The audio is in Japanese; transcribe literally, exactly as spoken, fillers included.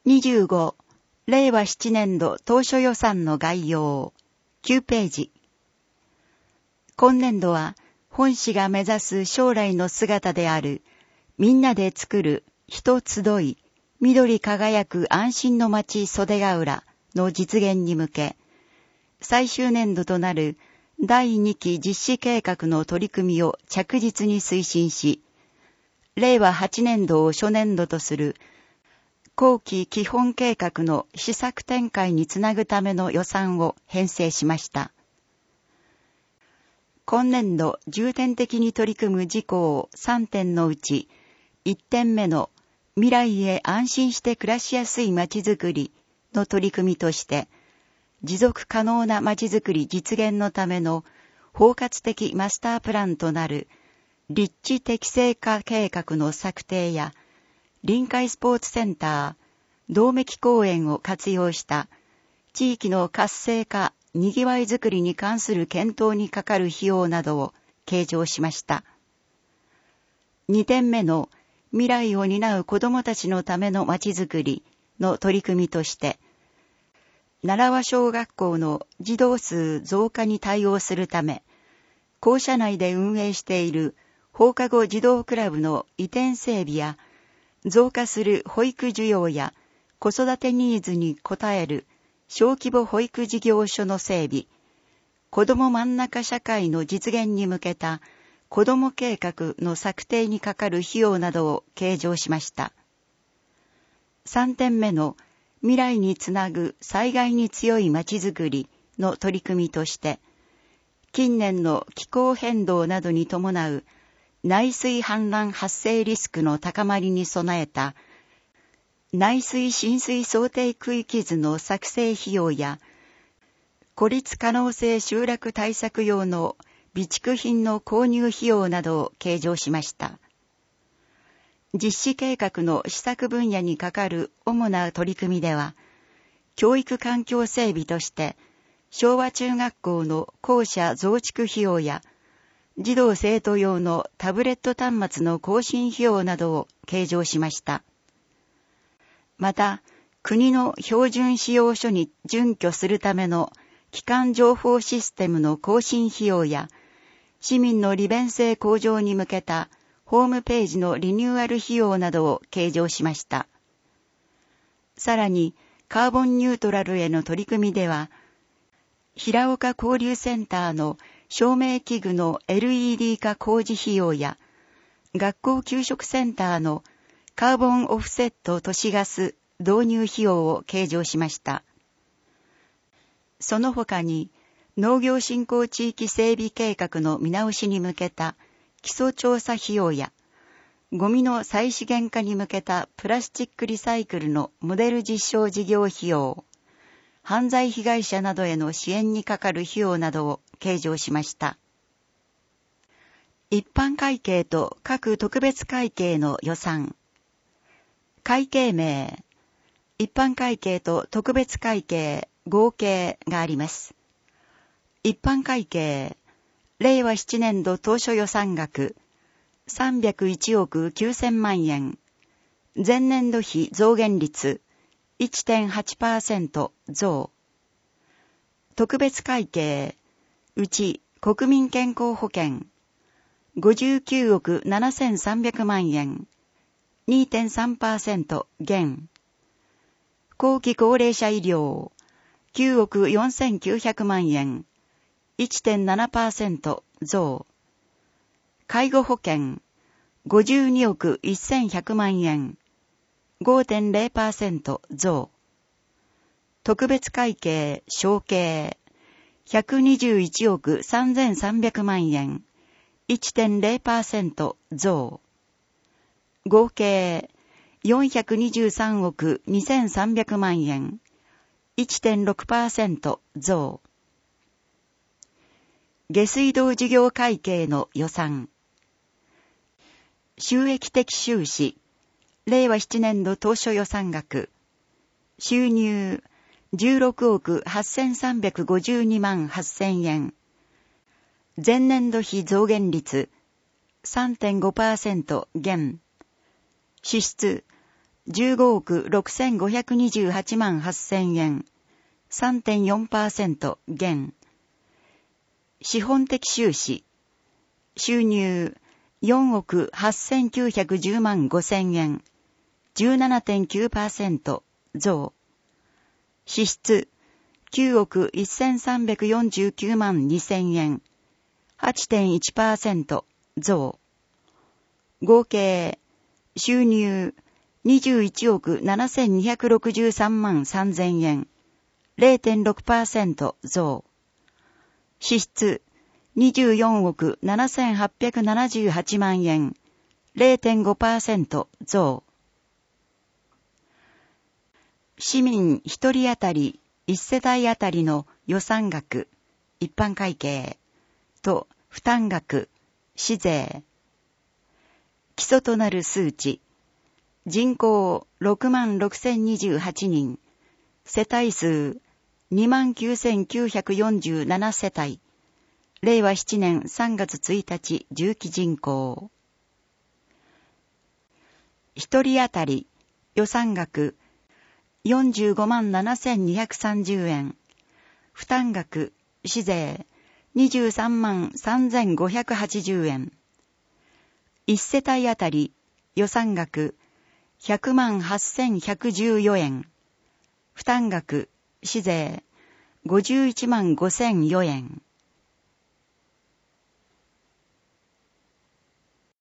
にじゅうご、れいわななねん度当初予算の概要、きゅうページ。今年度は、本市が目指す将来の姿である、みんなで作る、人集い、緑輝く安心の街袖ヶ浦の実現に向け、最終年度となるだいにき実施計画の取り組みを着実に推進し、れいわはちねん度を初年度とする後期基本計画の施策展開につなぐための予算を編成しました。今年度重点的に取り組む事項さんてんのうち、いってんめの未来へ安心して暮らしやすいまちづくりの取り組みとして、持続可能なまちづくり実現のための包括的マスタープランとなる立地適正化計画の策定や、臨海スポーツセンター、道めき公園を活用した地域の活性化、にぎわいづくりに関する検討にかかる費用などを計上しました。にてんめの未来を担う子どもたちのためのまちづくりの取り組みとして、奈良和小学校の児童数増加に対応するため、校舎内で運営している放課後児童クラブの移転整備や、増加する保育需要や子育てニーズに応える小規模保育事業所の整備、子ども真ん中社会の実現に向けた子ども計画の策定にかかる費用などを計上しました。さんてんめの未来につなぐ災害に強いまちづくりの取り組みとして、近年の気候変動などに伴う内水氾濫発生リスクの高まりに備えた内水浸水想定区域図の作成費用や、孤立可能性集落対策用の備蓄品の購入費用などを計上しました。実施計画の施策分野にかかる主な取り組みでは、教育環境整備として、昭和中学校の校舎増築費用や、児童生徒用のタブレット端末の更新費用などを計上しました。また、国の標準使用書に準拠するための基幹情報システムの更新費用や、市民の利便性向上に向けたホームページのリニューアル費用などを計上しました。さらに、カーボンニュートラルへの取り組みでは、平岡交流センターの照明器具の エルイーディー 化工事費用や、学校給食センターのカーボンオフセット都市ガス導入費用を計上しました。その他に、農業振興地域整備計画の見直しに向けた基礎調査費用や、ゴミの再資源化に向けたプラスチックリサイクルのモデル実証事業費用、犯罪被害者などへの支援にかかる費用などを計上しました。一般会計と各特別会計の予算。会計名、一般会計と特別会計合計があります。一般会計、れいわななねん度当初予算額、さんびゃくいちおくきゅうせんまんえん。前年度比増減率、いってんはちパーセント 増。特別会計、うち国民健康保険、ごじゅうきゅうおくななせんさんびゃくまんえん、にてんさんパーセント 減。後期高齢者医療、きゅうおくよんせんきゅうひゃくまんえん、いってんななパーセント 増。介護保険、ごじゅうにおくせんひゃくまんえん、ごてんれいパーセント 増。特別会計、承継、ひゃくにじゅういちおくさんぜんさんびゃくまんえん、いってんれいパーセント 増。合計、よんひゃくにじゅうさんおくにせんさんびゃくまんえん、いってんろくパーセント 増。下水道事業会計の予算。収益的収支、れいわななねん度当初予算額、収入じゅうろくおくはっせんさんびゃくごじゅうにまんはっせんえん、前年度比増減率 さんてんごパーセント 減、支出じゅうごおくろくせんごひゃくにじゅうはちまんはっせんえん、さんてんよんパーセント 減。資本的収支、収入よんおくはっせんきゅうひゃくじゅうまんごせんえん、じゅうななてんきゅうパーセント 増。支出きゅうおくせんさんびゃくよんじゅうきゅうまんにせんえん、はちてんいちパーセント 増。合計収入にじゅういちおくななせんにひゃくろくじゅうさんまんさんぜんえん、れいてんろくパーセント 増。支出にじゅうよんおくななせんはっぴゃくななじゅうはちまんえん、れいてんごパーセント 増。市民一人当たり一世帯当たりの予算額、一般会計と負担額、市税。基礎となる数値、人口ろくまんろくせんにじゅうはちにん、世帯数にまんきゅうせんきゅうひゃくよんじゅうなな世帯、れいわななねんさんがつついたち重機人口。一人当たり予算額よんじゅうごまんななせんにひゃくさんじゅうえん、負担額、市税にじゅうさんまんさんぜんごひゃくはちじゅうえん。一世帯当たり予算額ひゃくまんはっせんひゃくじゅうよえん、負担額、市税ごじゅういちまんごせんよえん。